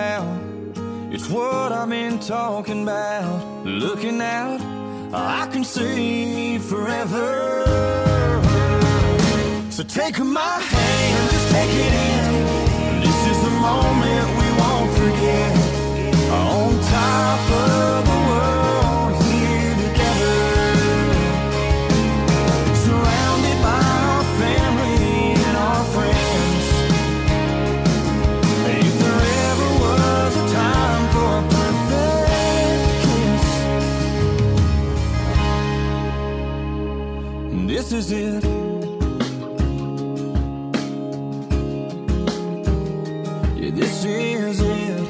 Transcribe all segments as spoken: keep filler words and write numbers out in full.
out. It's what I've been talking about. Looking out, I can see forever. So take my hand, just take it in. This is the moment we won't forget. On top of the world, here together. Surrounded by our family and our friends. If there ever was a time for a perfect kiss, this is it. Yeah, this is it.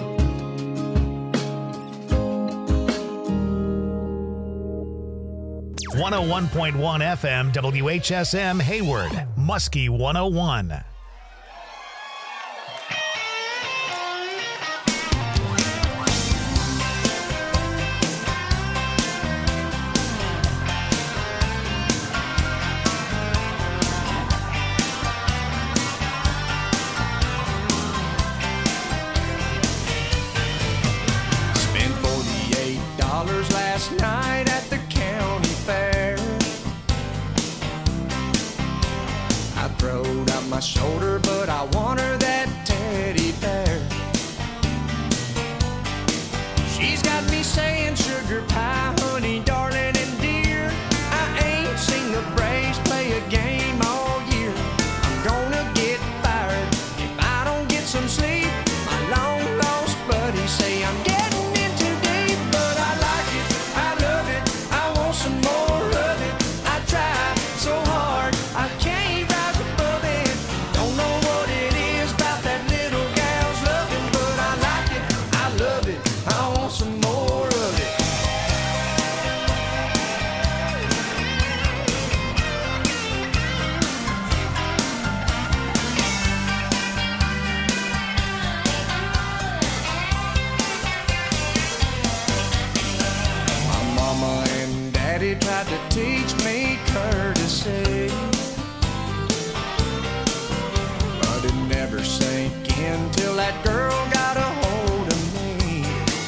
one oh one point one F M, W H S M, Hayward, Muskie one oh one. Spent forty-eight dollars last night at the county fair. I throwed out my shoulder, but I want her that teddy bear. She's got me saying sugar pie, honey, darling, and dear. I ain't seen the Braves play a game all year. I'm gonna get fired if I don't get some sleep. My long lost buddies say I'm getting in too deep, but I like it, I love it, I want some more of it. I try so hard, I can't rise above it. Don't know what it is about that little gal's loving, but I like it, I love it, I want some more of it. My mama and daddy tried to teach me courtesy, but it never sank in till that girl got a hold of me.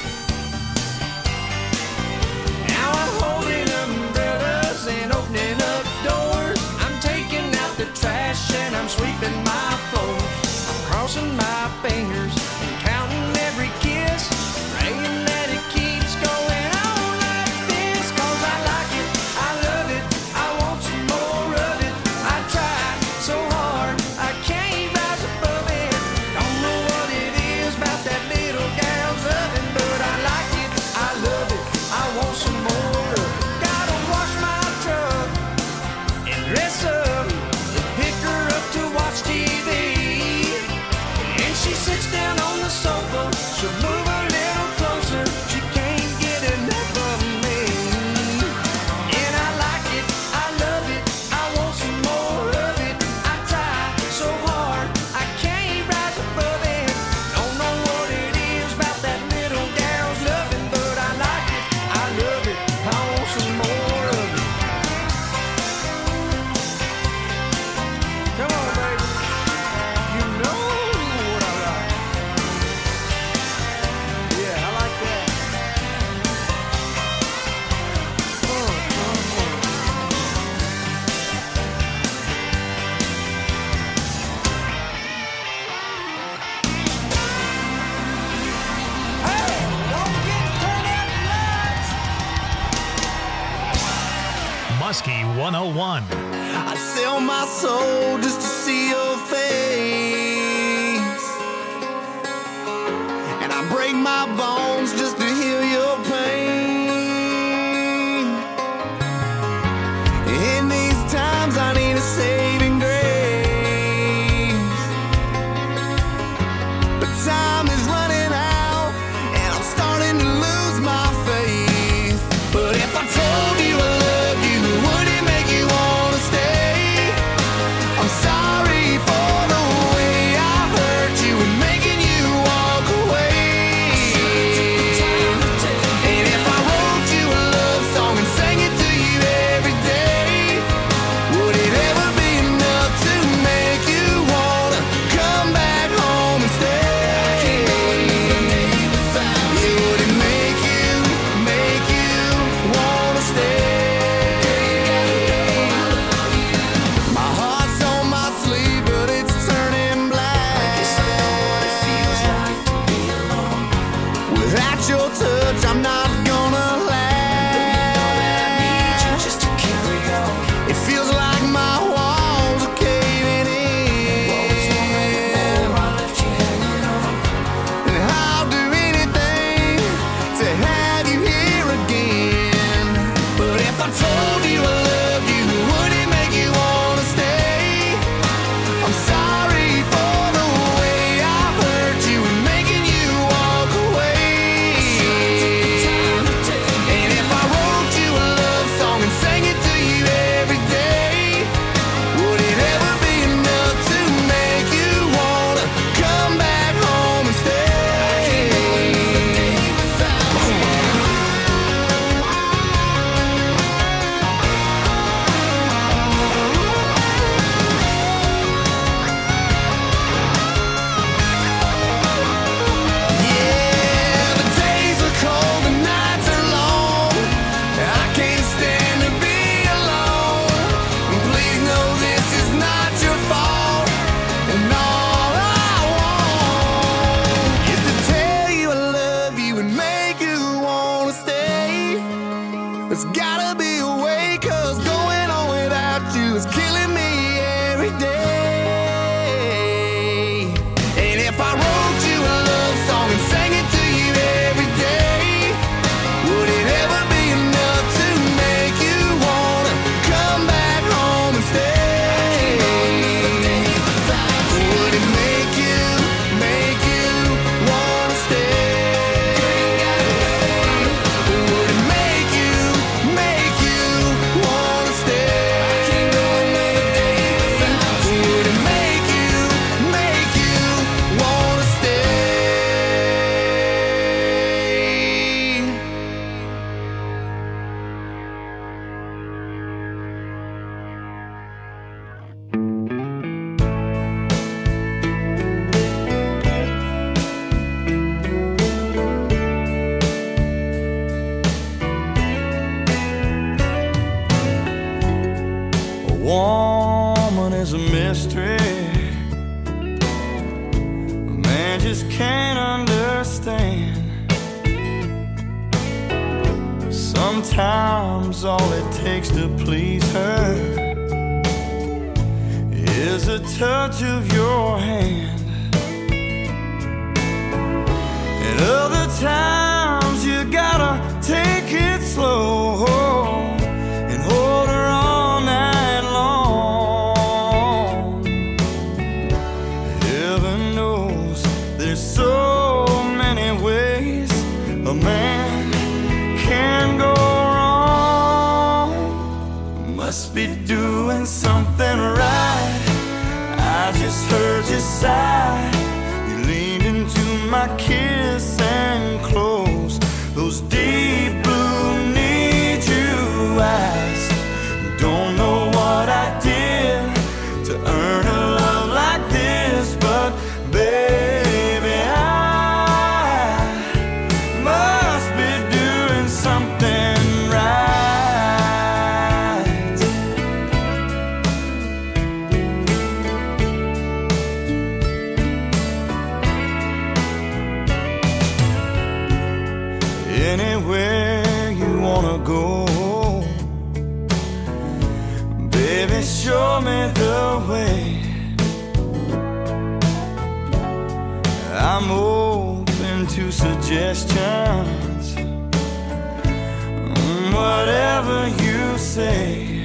Now I'm holding umbrellas and opening up doors. I'm taking out the trash and I'm sweeping my floors. I'm crossing my fingers and counting every kiss, praying that it keeps going on like this. 'Cause I like it, I love it, I want some more of it. I try so hard, I can't rise above it. Don't know what it is about that little gal's loving, but I like it, I love it, I want some more of it. Gotta wash my truck and dress up and pick her up to watch T V. And she sits down on the sofa, she'll move a little closer, she can't get enough of me. And I like it, I love it, I want some more of it. I try so hard, I can't rise above it. Don't know what it is about that little gal's loving, but I like it, I love it, I want some more of it. Come on, baby, you know what I like. Yeah, I like that. Uh, uh, uh. Hey, don't get turned out nuts. Muskie one oh one. I'd sell my soul just to see your face, and I break my bones just to heal your pain. In these times I need a saving grace, but time is running out and I'm starting to lose my faith. But if I told you I loved you, would it make you wanna stay? I'm sorry for the way I hurt you and making you walk away. without your touch, I'm not gonna last. I need you just to carry on. It feels like my walls are caving in. I left you hanging on. And I'll do anything to have you here again. But if I told you I loved you, would it make you wanna stay? I'm sorry for the way I've hurt you and making you walk away. And if I wrote you a love song and sang it to you every day, would it ever be enough to make you wanna come back home and stay? Yeah, the days are cold, the nights are long. I can't stand to be alone. And please know this is not your fault. And all I want is to tell you I love you and make you wanna stay. There's gotta be a way, 'cause going on without you is killing me every day. And if I wrote you a love song and sang it to you every day, would it ever be enough to make you wanna come back home and stay? Would it make you, make you wanna stay? Would it make you, make you wanna stay? Would it make you, make you wanna stay? A woman is a mystery. A man just can't understand. Sometimes all it takes to please her is a touch of your hand. And other times you gotta take it slow and hold her all night long. Heaven knows there's so many ways a man can go wrong. Must be doing something right. I just heard you sigh. You leaned into my kiss and closed those deep blue need you eyes. Don't know what I did to earn a love like this, but baby, I must be doing something right. Anywhere you wanna go, baby, show me the way. I'm open to suggestions, mm, whatever you say.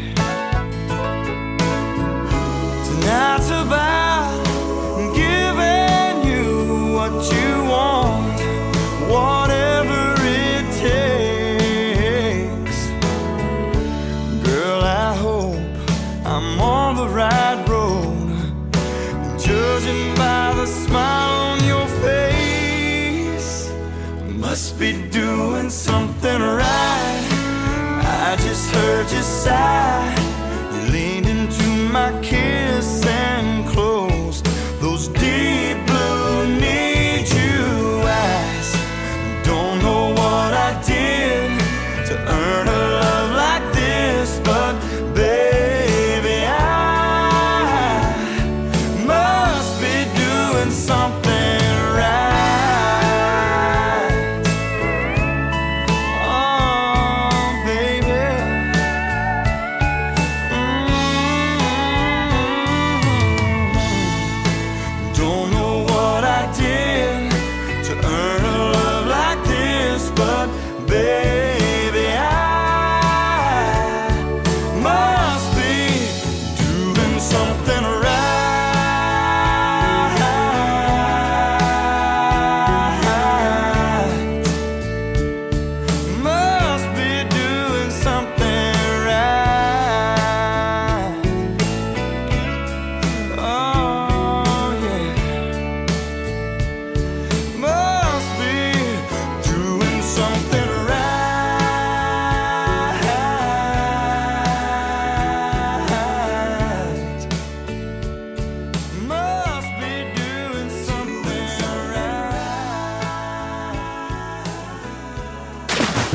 Tonight's about giving you what you want, whatever it takes. Girl, I hope I'm on the right road, judging by the smile on your face. Must be doing something right. I just heard you sigh. You leaned into my kiss and closed those deep blue need you eyes. Don't know what I did to earn a love like this, but baby, I must be doing something right.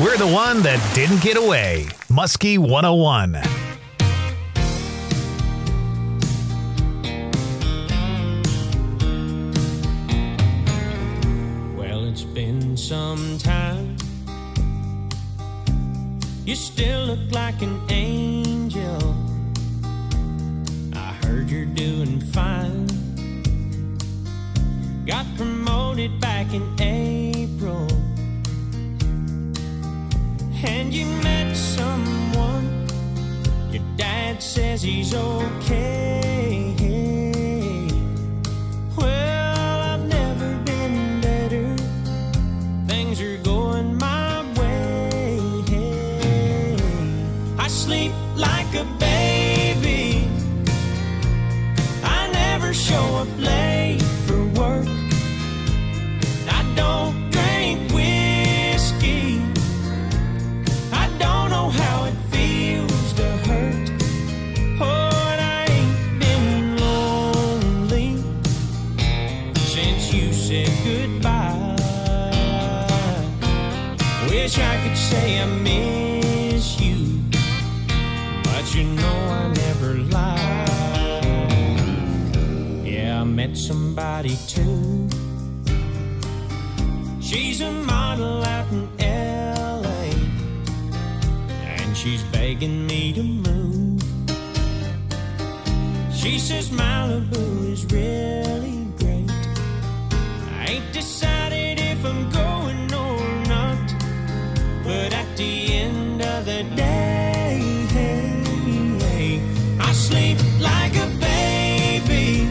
We're the one that didn't get away. Muskie one oh one. Well, it's been some time. You still look like an angel. I heard you're doing fine. Got promoted back in April. And you met someone. Your dad says he's okay. Well, I've never been better. Things are going my way. I sleep like a baby. I never show up late for work. I don't drink whiskey. I don't know how it feels to hurt. Oh, and I ain't been lonely since you said goodbye. Wish I could say I miss you, but you know I never lie. Yeah, I met somebody too. She's a model out in L A, and she's begging me to move. She says Malibu is really great. I ain't decided if I'm going or not, but at the end of the day, I sleep like a baby.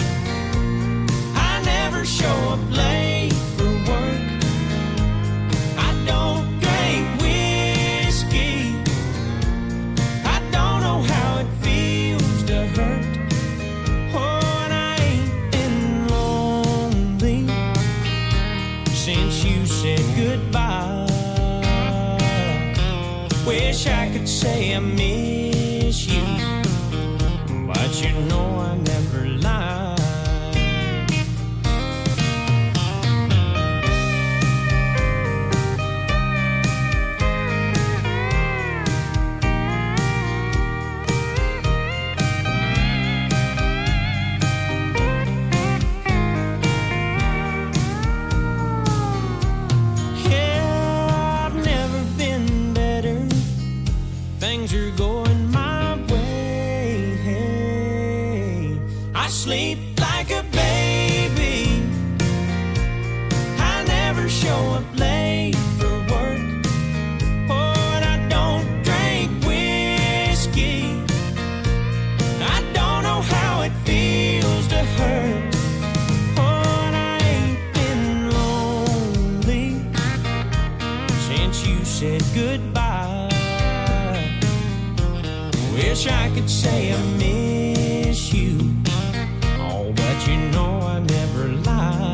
I never show up late for work. I don't drink whiskey. I don't know how it feels to hurt. Oh, and I ain't been lonely since you said goodbye. Wish I could say I miss you, but you know I never lie. Yeah, I've never been better. Things are going my way. I sleep like a baby. I never show up late for work. Oh, and I don't drink whiskey. I don't know how it feels to hurt. Oh, and I ain't been lonely since you said goodbye. Wish I could say I miss you, oh, but you know I never lie.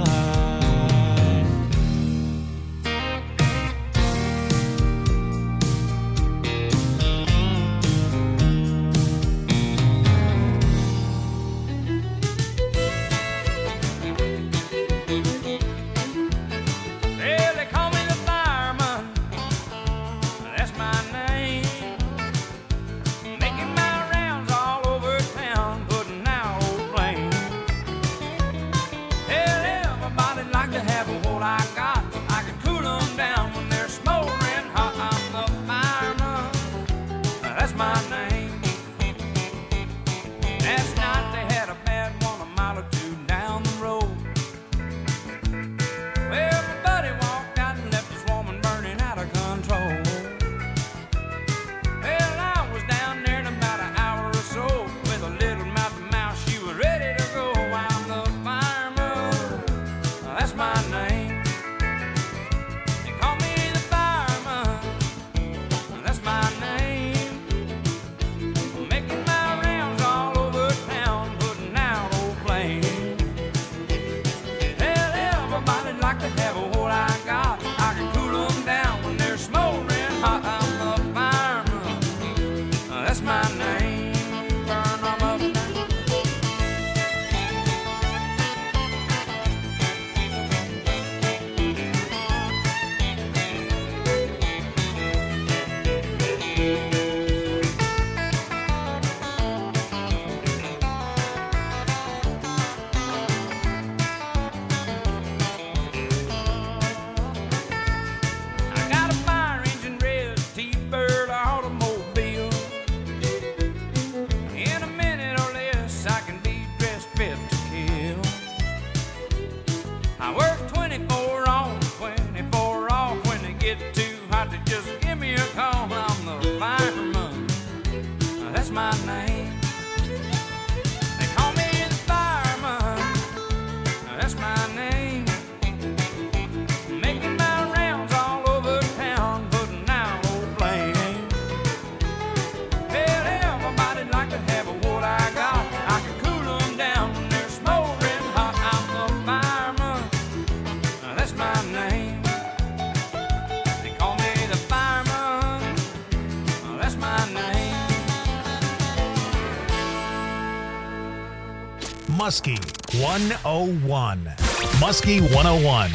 Well, they call me the fireman. That's my name. Making my rounds all over Muskie one oh one. Muskie one oh one.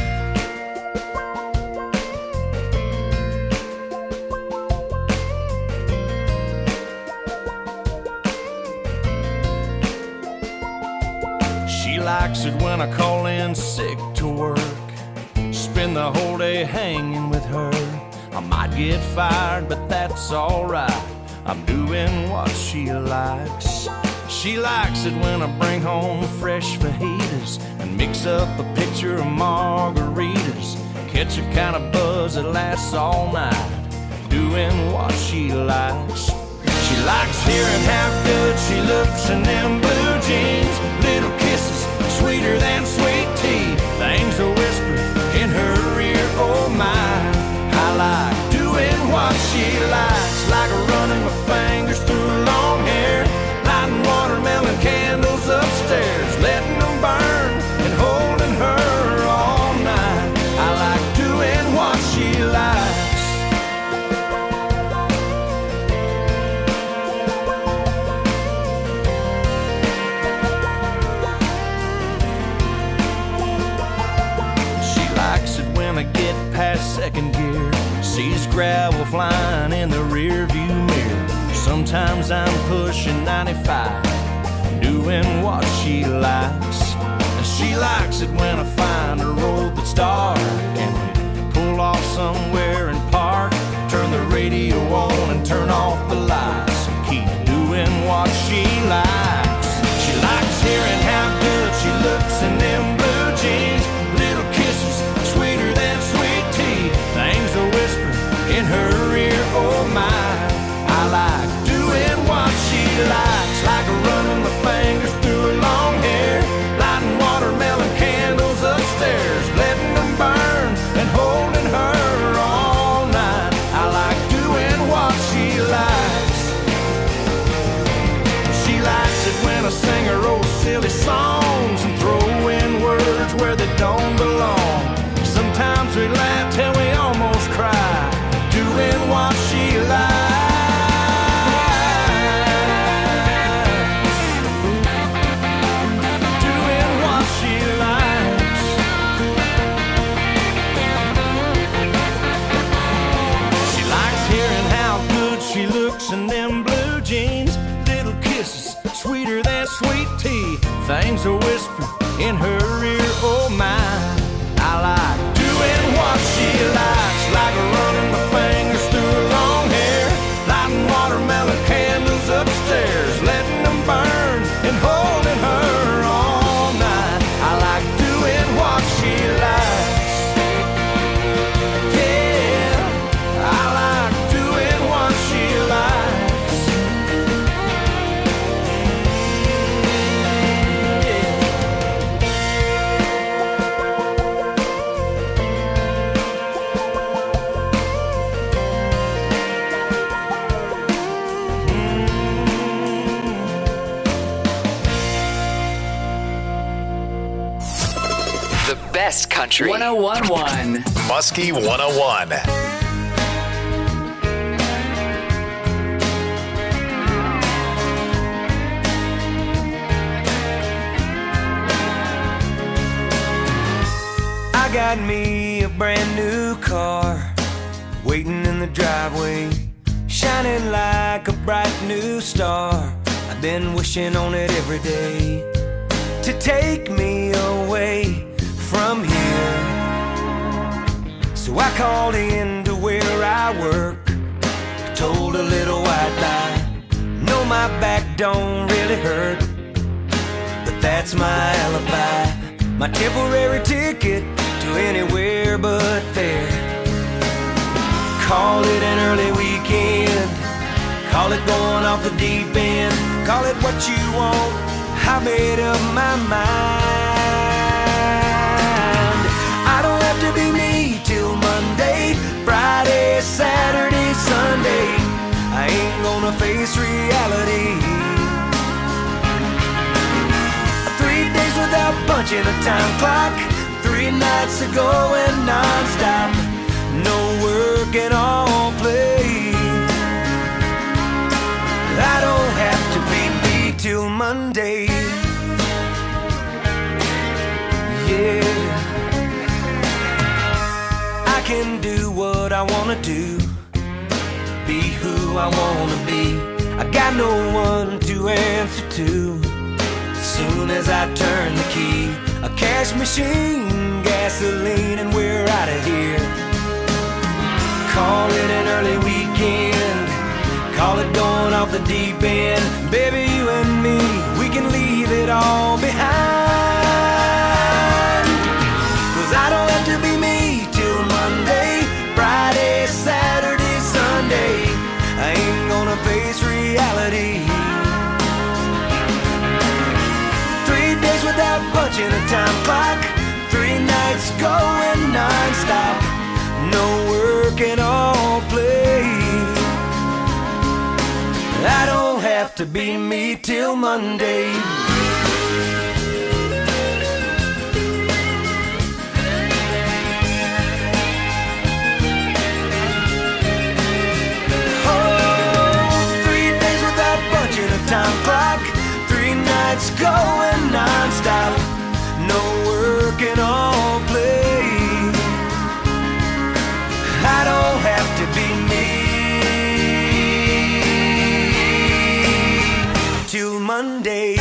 She likes it when I call in sick to work. Spend the whole day hanging with her. I might get fired, but that's alright. I'm doing what she likes. She likes it when I bring home fresh fajitas and mix up a pitcher of margaritas. Catch a kind of buzz that lasts all night, doing what she likes. She likes hearing how good she looks in them blue jeans. Little kisses, sweeter than sweet tea. Things are whispered in her ear, oh my. I like doing what she likes, like running my fingers through long hair, lighting watermelon candles upstairs, letting them burn and holding her all night. I like doing what she likes. She likes it when I get past second gear, sees gravel flying in the rear view mirror. Sometimes I'm pushing ninety-five, doing what she likes. And she likes it when I find a road that's dark and we pull off somewhere and park. Turn the radio on and turn off the lights. Keep doing what she likes. She likes hearing how good she looks in them blue jeans. Little kisses, sweeter than sweet tea. Things are whispered in her ear, oh my. I like doing what she likes, like running my fingers through her long hair, lighting watermelon candles upstairs, letting them burn and holding her all night. I like doing what she likes. She likes it when I sing her old silly songs and throw in words where they don't belong. Sometimes we laugh till we almost cry, doing what she likes. Doing what she likes. She likes hearing how good she looks in them blue jeans. Little kisses, sweeter than sweet tea. Things are whispered in her ear, oh my. I like doing what she likes, like running my fingers through her long hair, lighting watermelon candles upstairs, letting them burn and holding her all night. I like doing what she likes. Yeah, I like doing what she likes. The best country. one oh one point one. Muskie one oh one. I got me a brand new car, waiting in the driveway, shining like a bright new star. I've been wishing on it every day to take me away from here. So I called in to where I work, told a little white lie. No, my back don't really hurt, but that's my alibi, my temporary ticket to anywhere but there. Call it an early weekend, call it going off the deep end, call it what you want, I made up my mind. I don't have to be me till Monday, Friday, Saturday, Sunday. I ain't gonna face reality. Three days without punching a time clock, three nights of going non-stop, no work and all play. I don't have to be me till Monday. can do what I wanna do, be who I wanna be. I got no one to answer to. As soon as I turn the key, a cash machine, gasoline, and we're out of here. Call it an early weekend, call it going off the deep end. Baby, you and me, we can leave it all behind. Cause I don't have to be me till Monday, Friday, Saturday, Sunday. I ain't gonna face reality. Three days without punching a time clock, three nights going non-stop. No work and all play. I don't have to be me till Monday. Time clock, three nights going non-stop. No work and all play. I don't have to be me till Monday.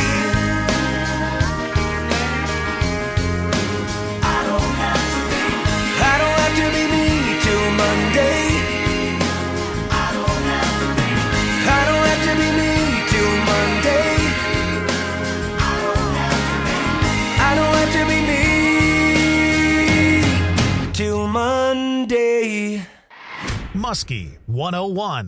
I don't have to be. I don't have to be me till Monday. I don't have to be. I don't have to be me. Monday, I don't have to be, I don't have to be me till Monday. Muskie one oh one.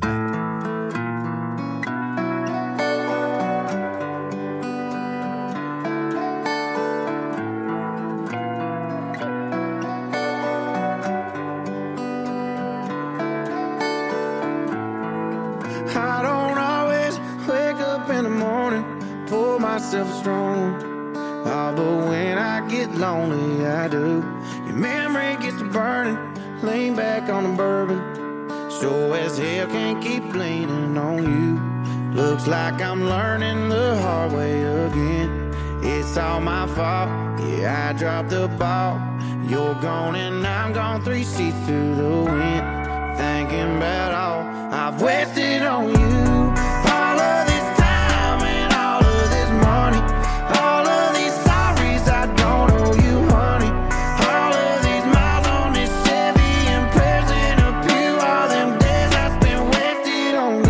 Myself strong, oh, but when I get lonely, I do. Your memory gets to burning, lean back on the bourbon. Sure as hell can't keep leaning on you. Looks like I'm learning the hard way again. It's all my fault, yeah, I dropped the ball. You're gone and I'm gone, three sheets to the wind. Thinking about all I've wasted on you. All of this time and all of this money, all of these sorries I don't owe you, honey. All of these miles on this Chevy and prayers in a pew. All them days I spent wasted on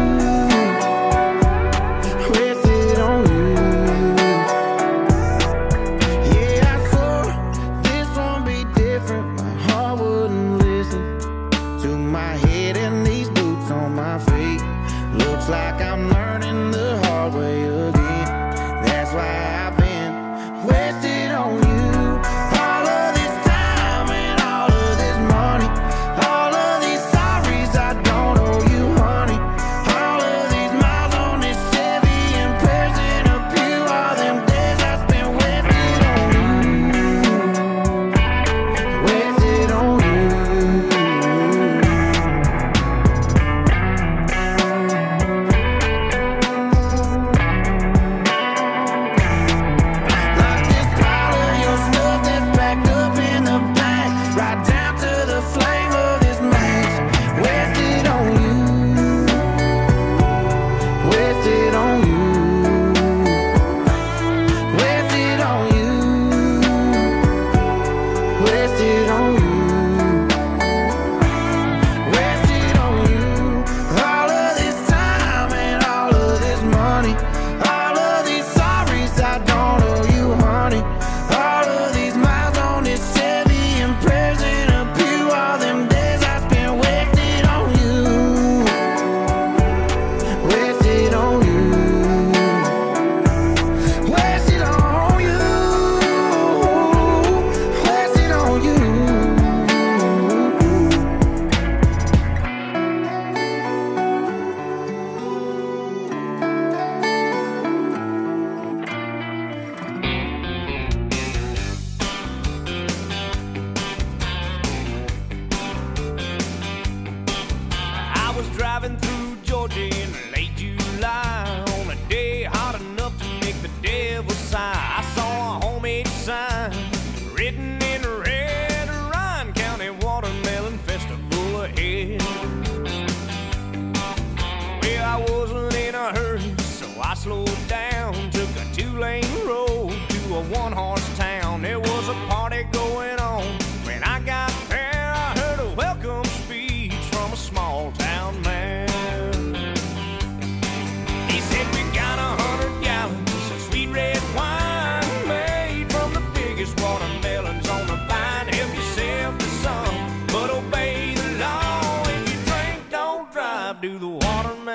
you, wasted on you. Yeah, I swore this won't be different. My heart wouldn't listen to my head and these boots on my feet. Looks like I'm learning the hard way again. That's why I've been wasted on you. All of this time and all of this money, all of these sorries I don't owe you, honey. All of these miles on this Chevy and prayers in a pew. All them days I spent wasted on you, wasted on you. Like this pile of your stuff that's packed up in the back, right down to the flame of this match. Wasted on you, wasted on you, wasted on you, wasted on you, wasted on you. All of this time and all of this money, all of these sorries I don't owe you, honey. All of these miles on this Chevy and prayers in a pew. All them days I spent wasted on you, wasted on you, wasted on you, wasted on you. I was driving through Georgia in late July on a day hot enough to make the devil sigh. I saw a homemade sign written in red, Ryan County watermelon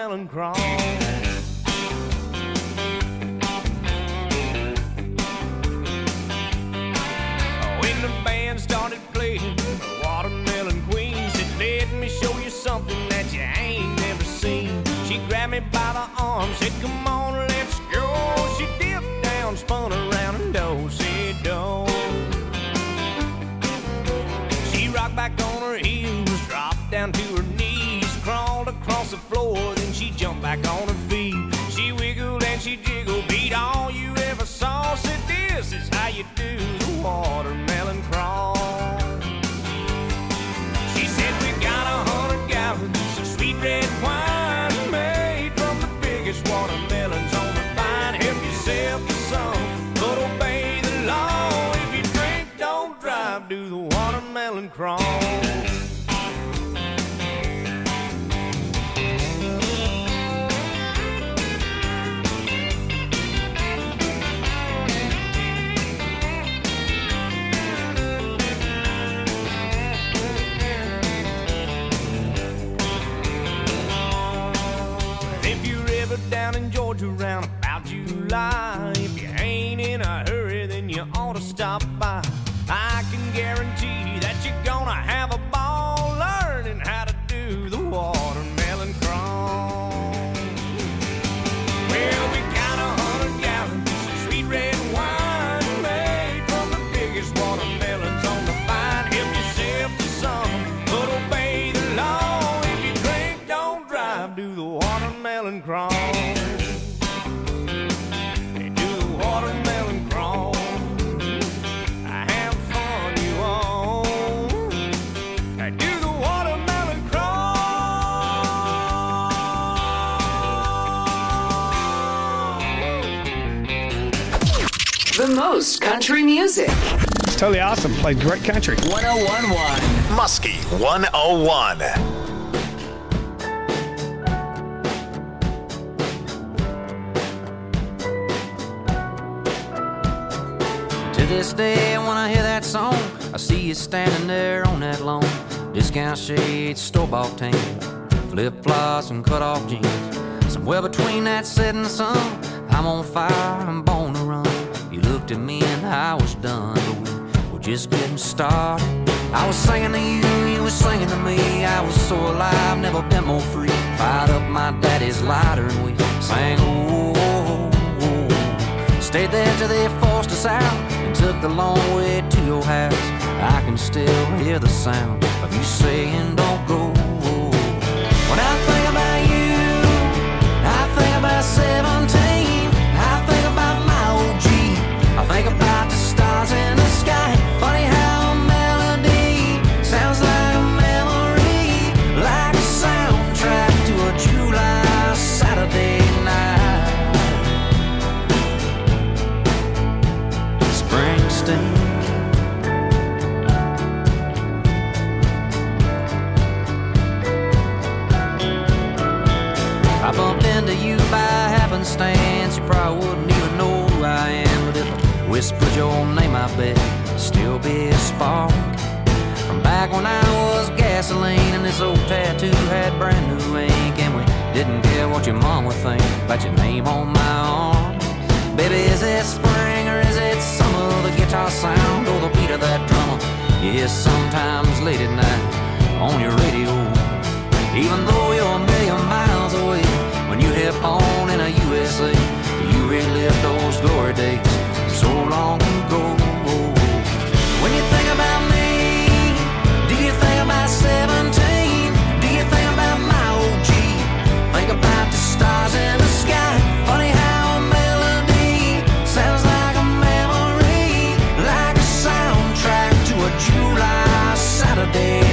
watermelon crawl. When the band started playing Watermelon Queen, said, let me show you something that you ain't never seen. She grabbed me by the arm, said, come on, let's go. She dipped down, spun around, and do-si-do. She rocked back on her heels, dropped down to her knees, crawled across the floor, then she jumped back on her feet. She wiggled and she jiggled, beat all you ever saw. Said, this is how you do the watermelon crawl. She said, we got a hundred gallons of sweet red wine made from the biggest watermelons on the vine. Help yourself to some, but obey the law. If you drink, don't drive, do the watermelon crawl. Down in Georgia round about July, if you ain't in a hurry, then you ought to stop by. I can guarantee that you're gonna have a ball learning how to do the watermelon crawl. Well, we got a hundred gallons of sweet red wine made from the biggest watermelons on the vine. Help yourself to some, but obey the law. If you drink, don't drive, do the watermelon crawl. The most country music. It's totally awesome. Plays great country. one oh one point one. Muskie one oh one. To this day, when I hear that song, I see you standing there on that lawn. Discount shades, store-bought tan, flip-flops and cut-off jeans. Somewhere between that setting sun, I'm on fire, I'm born to run. You looked at me and I was done, but we were just getting started. I was singing to you, you were singing to me. I was so alive, never been more free. Fired up my daddy's lighter and we sang, oh, oh, oh, oh. Stayed there till they forced us out and took the long way to your house. I can still hear the sound of you saying, don't go. When I think about you, I think about seventeen. I think about my old Jeep. I think about the stars in the sky. Funny how a melody sounds like a memory, like a soundtrack to a July Saturday night. Springsteen. I bumped into you by happenstance. You probably wouldn't even know who I am, but if I whispered your name, I bet it'd still be a spark from back when I was gasoline and this old tattoo had brand new ink, and we didn't care what your mom would think about your name on my arm. Baby, is it spring or is it summer? The guitar sound or the beat of that drummer you hear sometimes late at night on your radio. Even though you're a million miles away, when you hit on in a U S A, you relive those glory days so long ago. When you think about me, do you think about seventeen? Do you think about my old Jeep? Think about the stars in the sky. Funny how a melody sounds like a memory, like a soundtrack to a July Saturday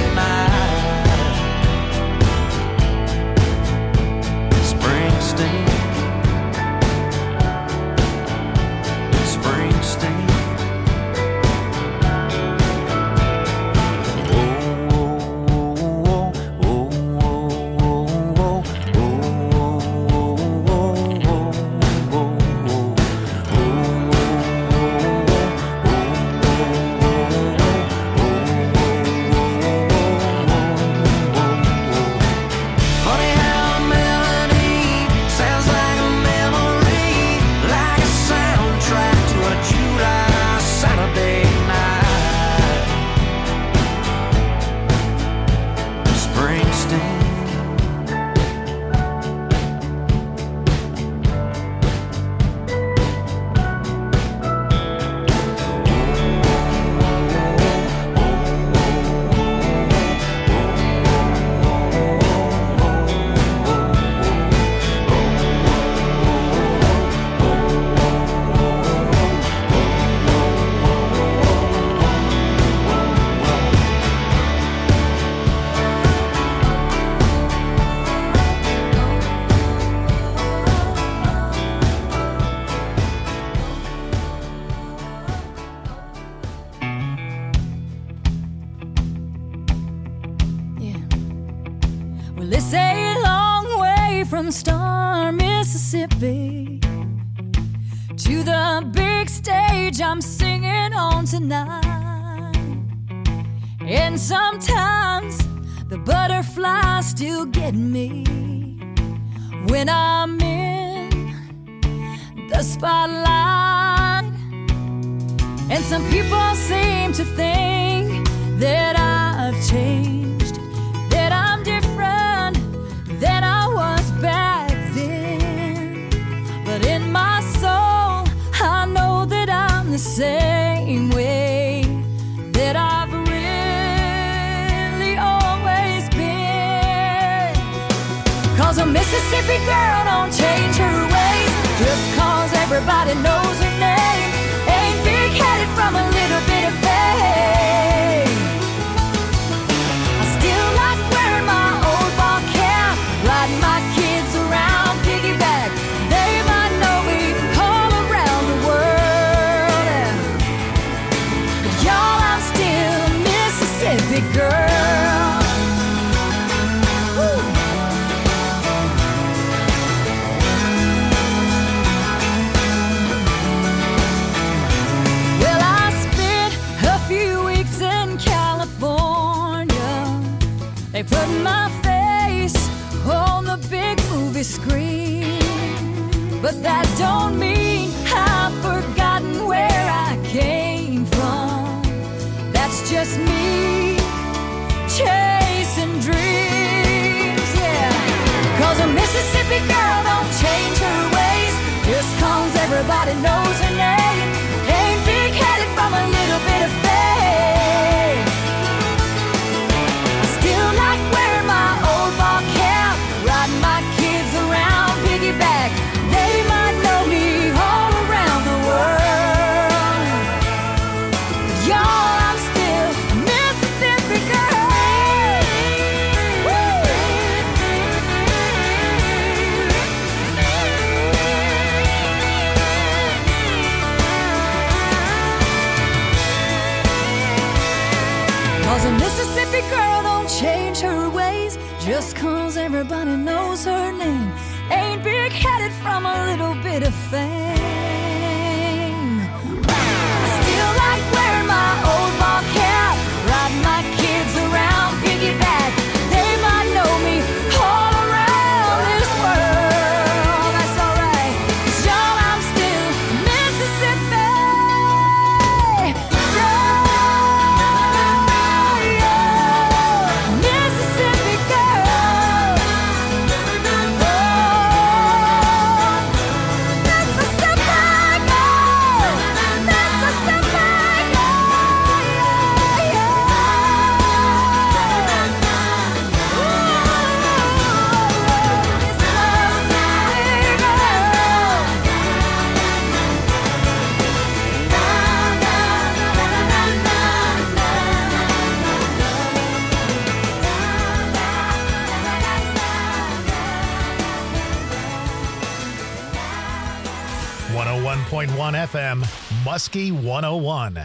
Well, it's a long way from Star, Mississippi to the big stage I'm singing on tonight. And sometimes the butterflies still get me when I'm in the spotlight. And some people seem to think that I've changed, that I'm different than I was back then. But in my soul, I know that I'm the same way that I've really always been. 'Cause a Mississippi girl don't change her ways just 'cause everybody knows her name. Ain't big-headed from a little bit of fame. I still like wearing my old ball cap, riding my kids around piggyback. They might know me all around the world. But y'all, I'm still a Mississippi girl. Woo. Well, I spent a few weeks in California. They put my face on the big movie screen. But that don't mean I've forgotten where I came from. That's just me chasing dreams, yeah. 'Cause a Mississippi girl don't change her ways just 'cause everybody knows her name. Ain't big-headed from a little bit of fame. I still like wearing my old ball cap, riding my kids around piggyback. They might know me all around the world. Y'all, I'm still a Mississippi girl. Woo! Cause a Mississippi girl don't change her ways just 'cause everybody knows her name. Ain't big-headed from a little bit of fame. I still like wearing my old ball cap, riding my kids around piggyback. They might know me all around this world. That's alright, 'cause y'all, I'm still Mississippi girl. Mississippi girl. Oh, Mississippi girl. Mississippi one oh one point one F M, Muskie one oh one.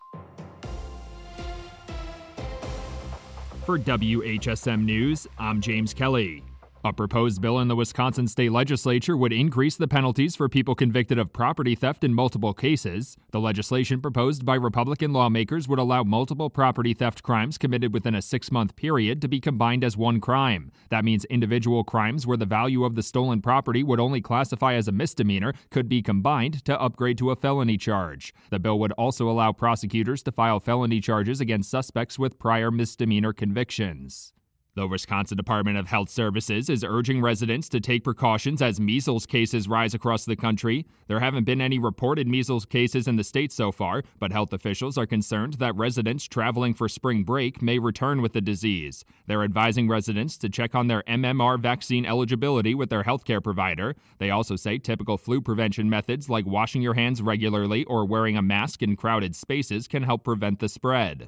For W H S M News, I'm James Kelly. A proposed bill in the Wisconsin State Legislature would increase the penalties for people convicted of property theft in multiple cases. The legislation proposed by Republican lawmakers would allow multiple property theft crimes committed within a six-month period to be combined as one crime. That means individual crimes where the value of the stolen property would only classify as a misdemeanor could be combined to upgrade to a felony charge. The bill would also allow prosecutors to file felony charges against suspects with prior misdemeanor convictions. The Wisconsin Department of Health Services is urging residents to take precautions as measles cases rise across the country. There haven't been any reported measles cases in the state so far, but health officials are concerned that residents traveling for spring break may return with the disease. They're advising residents to check on their M M R vaccine eligibility with their healthcare provider. They also say typical flu prevention methods like washing your hands regularly or wearing a mask in crowded spaces can help prevent the spread.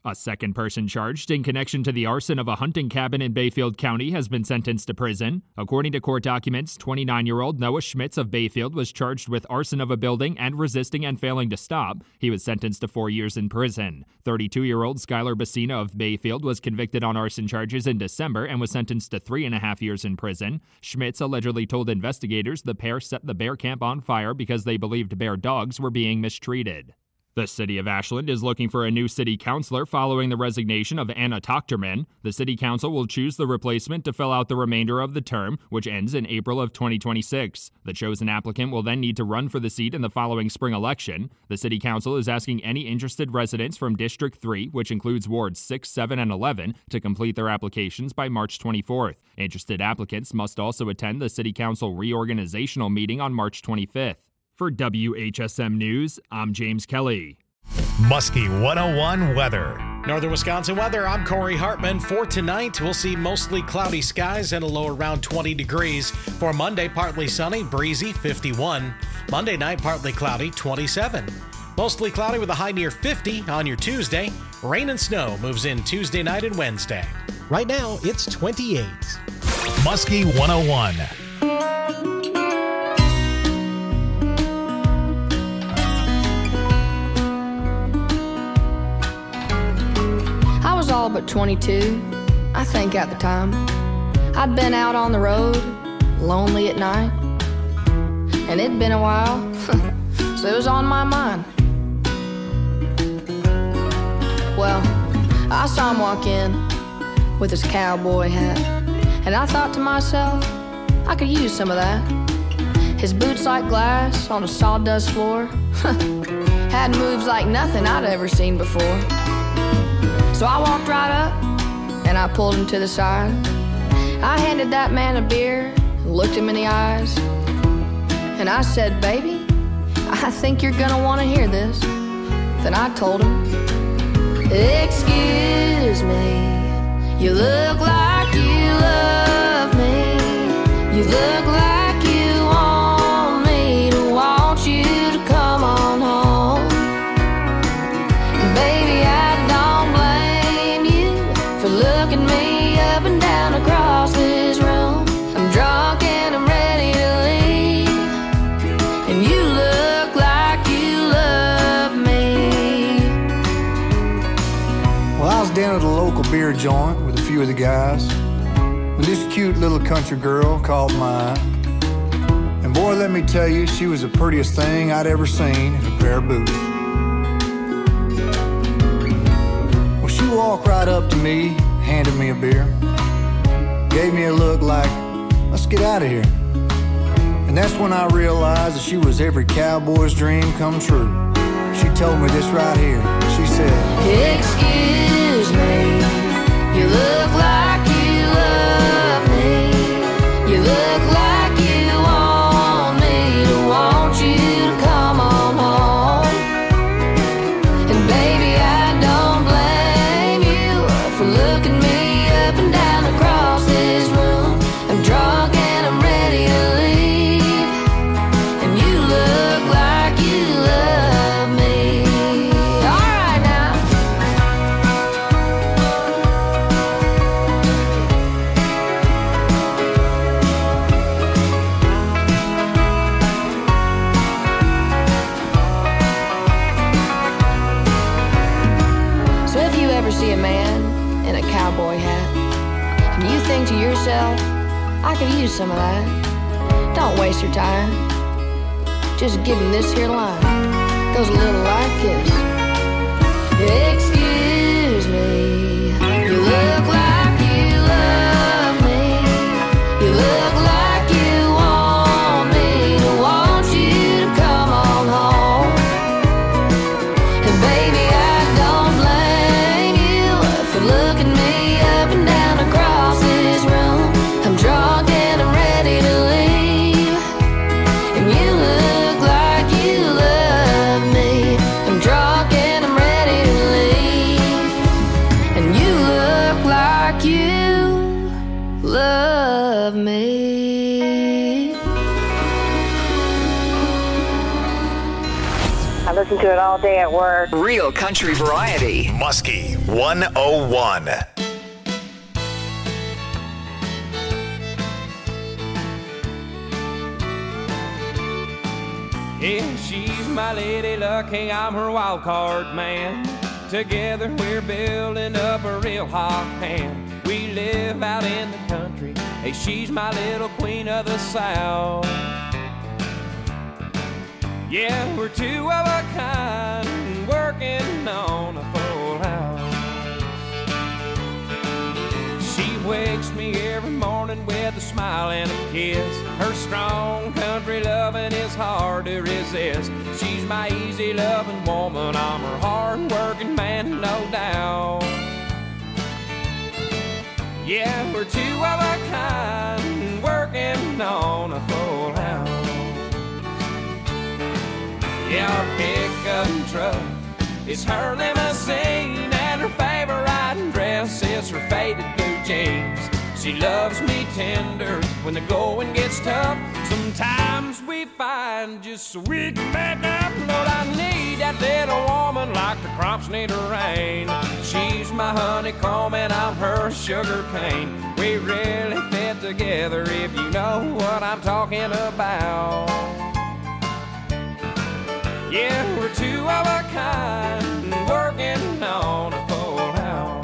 A second person charged in connection to the arson of a hunting cabin in Bayfield County has been sentenced to prison. According to court documents, twenty-nine-year-old Noah Schmitz of Bayfield was charged with arson of a building and resisting and failing to stop. He was sentenced to four years in prison. thirty-two-year-old Skylar Bassina of Bayfield was convicted on arson charges in December and was sentenced to three and a half years in prison. Schmitz allegedly told investigators the pair set the bear camp on fire because they believed bear dogs were being mistreated. The city of Ashland is looking for a new city councilor following the resignation of Anna Tochterman. The city council will choose the replacement to fill out the remainder of the term, which ends in April of twenty twenty-six. The chosen applicant will then need to run for the seat in the following spring election. The city council is asking any interested residents from District three, which includes wards six, seven, and eleven, to complete their applications by March twenty-fourth. Interested applicants must also attend the city council reorganizational meeting on March twenty-fifth. For W H S M News, I'm James Kelly. Muskie one oh one weather. Northern Wisconsin weather, I'm Corey Hartman. For tonight, we'll see mostly cloudy skies and a low around twenty degrees. For Monday, partly sunny, breezy, fifty-one. Monday night, partly cloudy, twenty-seven. Mostly cloudy with a high near fifty on your Tuesday. Rain and snow moves in Tuesday night and Wednesday. Right now, it's twenty-eight. Muskie one oh one. All but twenty-two, I think at the time. I'd been out on the road, lonely at night, and it'd been a while, so it was on my mind. Well, I saw him walk in with his cowboy hat, and I thought to myself, I could use some of that. His boots like glass on a sawdust floor had moves like nothing I'd ever seen before. So I walked right up, and I pulled him to the side. I handed that man a beer, and looked him in the eyes. And I said, baby, I think you're gonna wanna hear this. Then I told him, excuse me, you look like you love me. You look like you want me to want you to come on home. Baby, I looking me up and down across this room. I'm drunk and I'm ready to leave, and you look like you love me. Well, I was down at a local beer joint with a few of the guys, and this cute little country girl caught my eye. And boy, let me tell you, she was the prettiest thing I'd ever seen in a pair of boots. Well, she walked right up to me, handed me a beer, gave me a look like, let's get out of here. And that's when I realized that she was every cowboy's dream come true. She told me this right here. She said, excuse me, you look like you love me. You look like you want me to want you to come on home. And baby, I don't blame you for looking me up and down across this room. I'm drunk and I'm ready to leave, and you look like you love me. All right now. So if you ever see a man in a cowboy hat, and you think to yourself, I could use some of that, don't waste your time. Just give him this here line. Goes a little like this. Excuse me, you look like you love me. You look like you want me to want you to come on home. And baby, I don't blame you for looking me up and down across this room. I'm drunk and I'm ready to leave, and you look like you love me. I'm drunk and I'm ready to leave, and you look like you love me. I'm listen to it all day at work. Real country variety. Muskie one oh one. Yeah, she's my lady luck, hey, I'm her wild card man. Together we're building up a real hot hand. We live out in the country, hey, she's my little queen of the South. Yeah, we're two of a kind, working on a full house. She wakes me every morning with a smile and a kiss. Her strong country loving is hard to resist. She's my easy loving woman, I'm her hard working man, no doubt. Yeah, we're two of a kind, working on a full house. Yeah, our pickup truck is her limousine, and her favorite riding dress is her faded blue jeans. She loves me tender when the going gets tough. Sometimes we find just so we can make up. Lord, I need that little woman like the crops need a rain. She's my honeycomb and I'm her sugar cane. We really fit together if you know what I'm talking about. Yeah, we're two of a kind, working on a full house.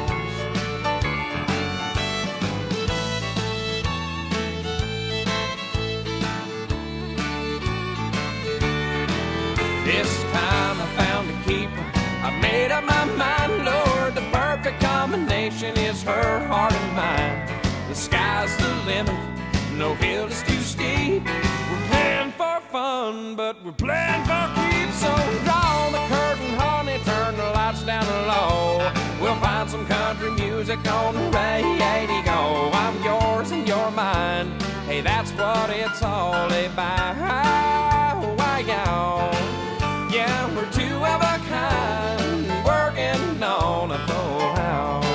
This time I found a keeper, I made up my mind, Lord, the perfect combination is her heart and mine. The sky's the limit, no hill is too steep. We're playing for fun, but we're playing for keeps. So draw the curtain, honey, turn the lights down low. We'll find some country music on the radio. I'm yours and you're mine, hey, that's what it's all about. Why, y'all? Yeah, we're two of a kind, working on a full house.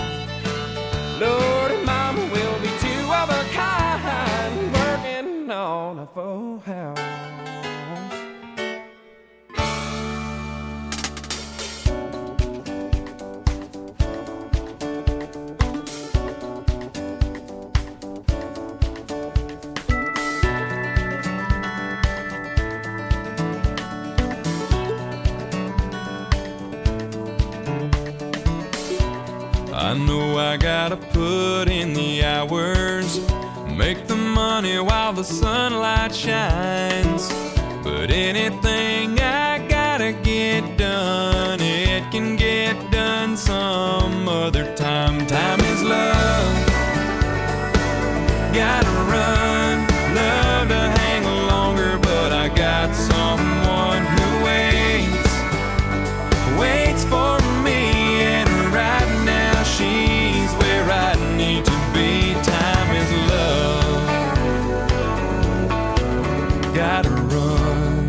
Lord and Mama, we'll be two of a kind, working on a full house. I know I gotta put in the hours, make the money while the sunlight shines. But anything I gotta get done, it can get done some other time. Time is love, gotta run, love to hang longer, but I got someone who waits, waits for me. She's where I need to be. Time is love, gotta run.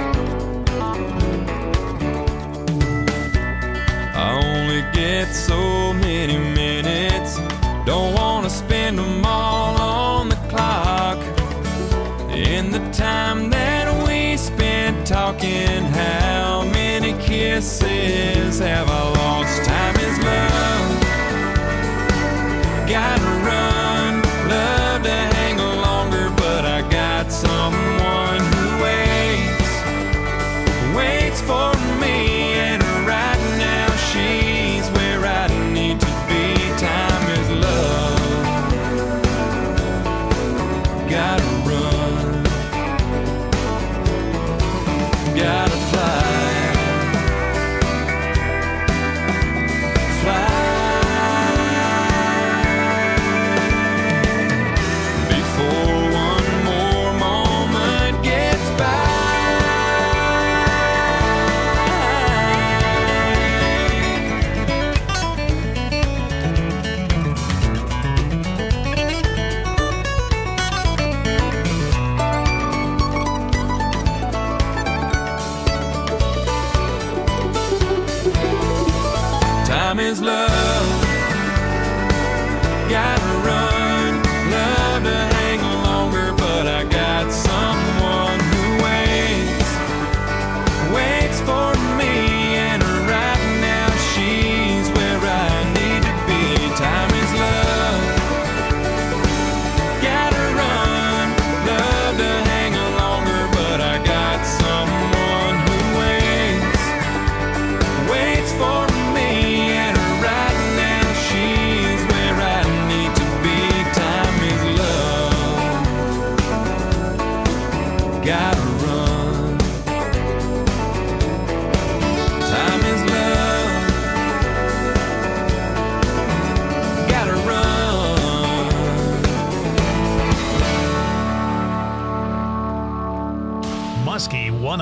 I only get so many minutes, don't wanna spend them all on the clock. In the time that we spent talking, how many kisses have I lost? Time is love, gotta run, love to hang longer, but I got someone who waits, waits for me, and right now she's where I need to be. Time is love, gotta run, gotta fly,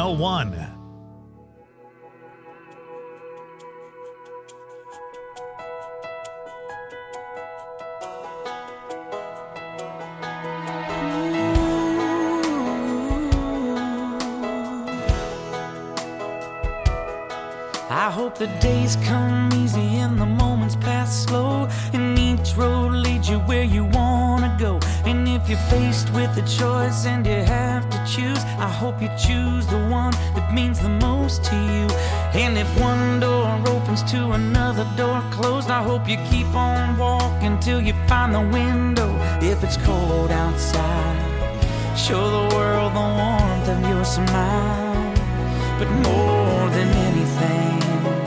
oh one. I hope the days come easy and the moments pass slow, and each road leads you where you wanna go. And if you're faced with a choice and you have to choose, I hope you choose the one that means the most to you. And if one door opens to another door closed, I hope you keep on walking till you find the window. If it's cold outside, show the world the warmth of your smile. But more than anything,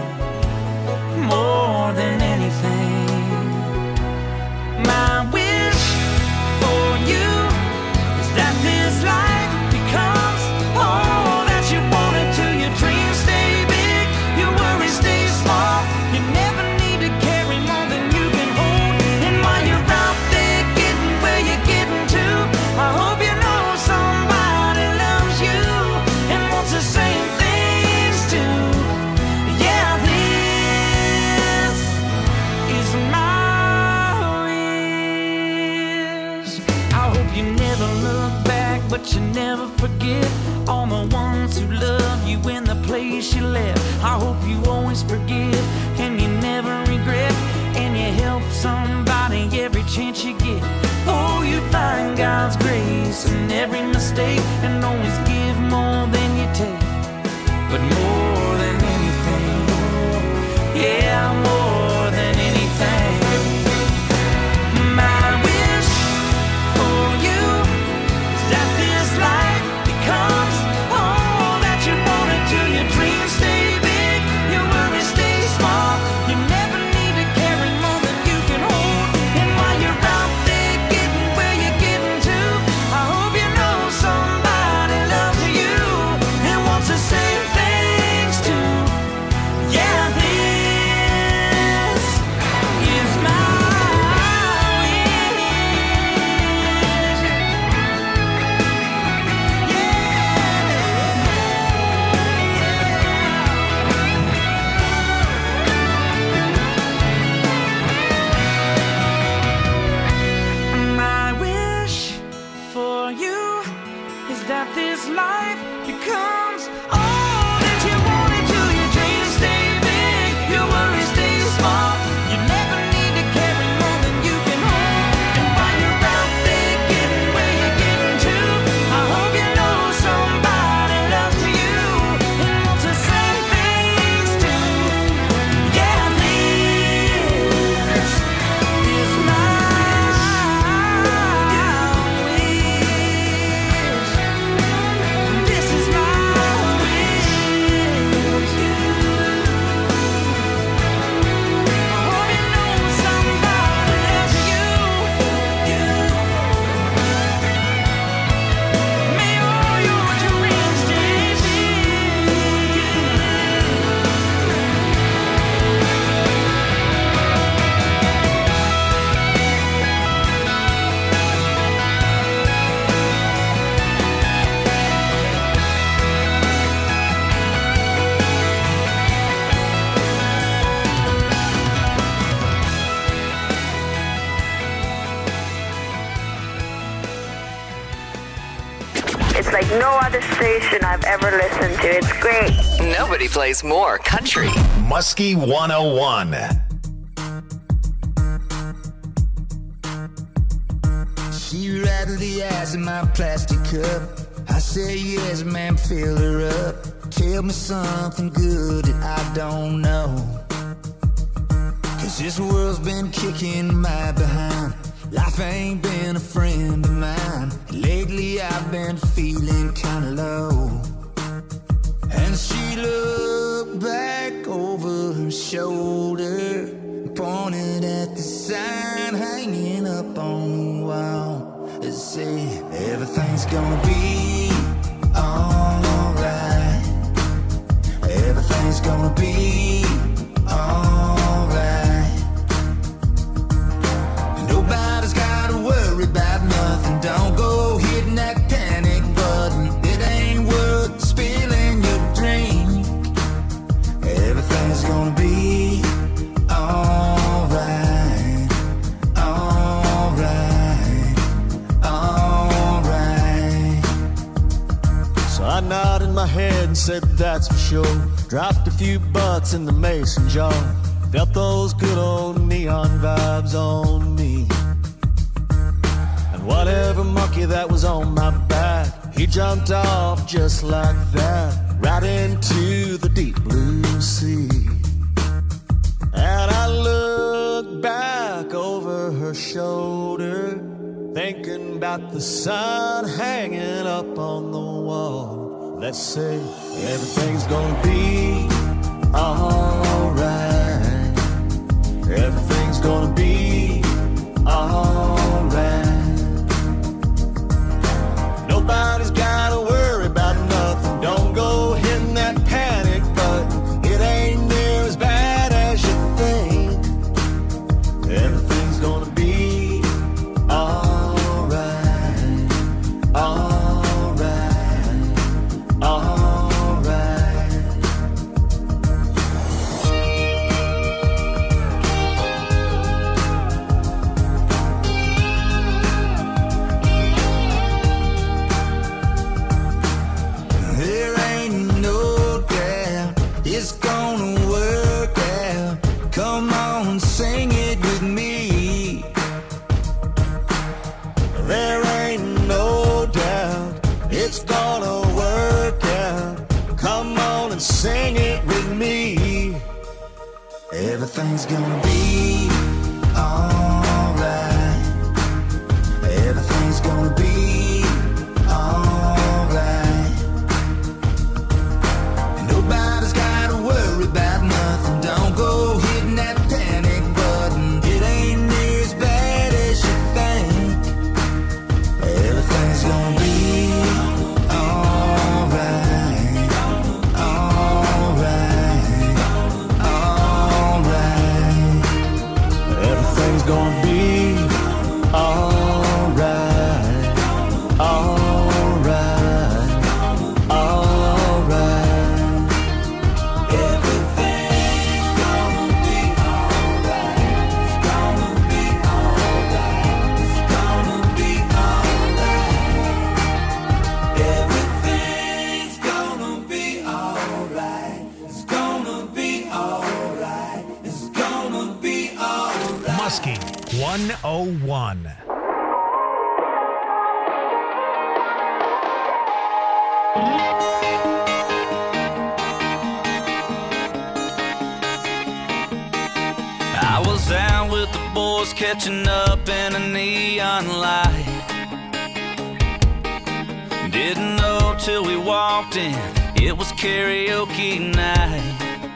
more than anything, my wish for you is that this life becomes all that you want it to. Your dreams stay big, your worries stay small. You never need to carry more than you can hold. And while you're out there getting where you're getting to, I hope you know somebody loves you and wants the same things too. Yeah, this is my wish. I hope you never look back, but you never forget all the ones who love you in the place you left. I hope you always forgive and you never regret, and you help somebody every chance you get. Oh, you find God's grace in every mistake and always give more than you take. But more than anything, yeah, more than anything, my wish for you is that this life becomes all that you want it to. Your dreams stay big, your worries stay small. You never need to carry more than you can hold. And while you're out there getting where you're getting to, I hope you know somebody loves you and wants the same things too. Yeah, this is my My wish for you is that this life becomes all that you want it to. Your dreams stay big, your worries stay small. You never need to carry more than you can hold. And while you're out there getting where you're getting to, I hope you know somebody loves you and wants the same things too. Yeah, this is my wish. This is my wish. I hope you know somebody loves you. May all your dreams stay big. It's like no other station I've ever listened to. It's great. Nobody plays more country. Muskie one oh one. She rattled the ice in my plastic cup. I said, yes, ma'am, fill her up. Tell me something good that I don't know. Cause this world's been kicking my behind. Life ain't been a friend of mine. Lately I've been feeling kinda low. And she looked back over her shoulder, pointed at the sign hanging up on the wall. It said, everything's gonna be alright. Everything's gonna be alright. Nobody's gotta worry about nothing. Don't go hitting that panic button. It ain't worth spilling and said that's for sure. Dropped a few bucks in the mason jar. Felt those good old neon vibes on me. And whatever monkey that was on my back, he jumped off just like that, right into the deep blue sea. And I looked back over her shoulder, thinking about the sun hanging up on the wall. Let's say everything's gonna be alright. Everything's gonna be alright. Nobody's gotta worry about nothing. Don't go hitting that panic button. It ain't near as bad as you think. Everything's gonna be alright. Alright. Alright. There ain't no doubt it's gonna work out. Come on, sing it with me. There ain't no doubt it's gonna work out. Come on and sing it with me. Everything's gonna be alright. Everything's gonna be alright. And nobody's gotta worry about nothing. Don't go hitting that panic button. It ain't near as bad as you think. Everything's gonna be alright. Alright. Alright. Everything's gonna be alright. Alright. Alright. Everything's gonna be alright. It's gonna be alright. It's gonna be alright. Everything's gonna be alright. It's gonna be alright. It's gonna be alright. Muskie one oh one. I was out with the boys catching up in a neon light. Didn't know till we walked in, it was karaoke night.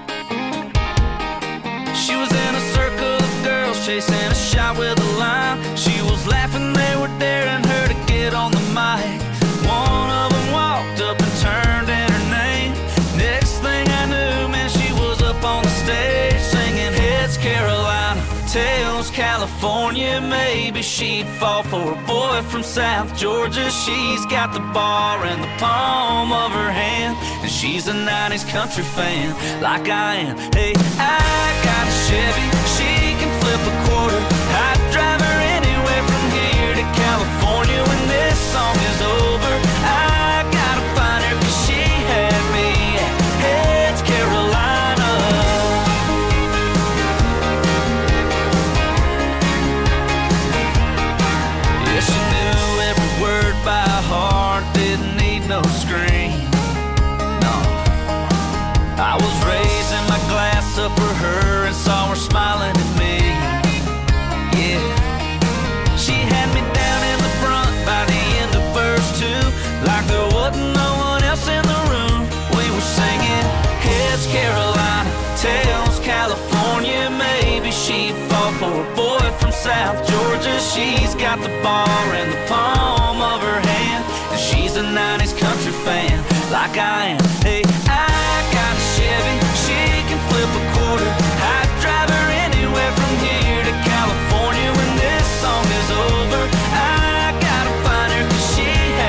She was in a circle of girls chasing a shot with a line. She was laughing, they were daring her to get on the mic. One of them walked up and turned in her name. Next thing I knew, man, she was up on the stage singing Heads Carolina, Tails California. Maybe she'd fall for a boy from South Georgia. She's got the bar in the palm of her hand, and she's a nineties country fan like I am. Hey, I got a Chevy, she can flip a quarter. I'd drive her anywhere from here to California. When this song is over, I gotta find her, 'cause she had me at Heads Carolina. Yeah, she knew every word by heart, didn't need no screen. No, I was raising my glass up for her and saw her smiling at me. Yeah, she had me down in the front by the end of verse two, like there wasn't no one else in the room. We were singing Heads Carolina, Tails California. Maybe she'd fall for a boy from South Georgia. She's got the bar in the palm of her hand, and she's a nineties country fan like I am. Hey, I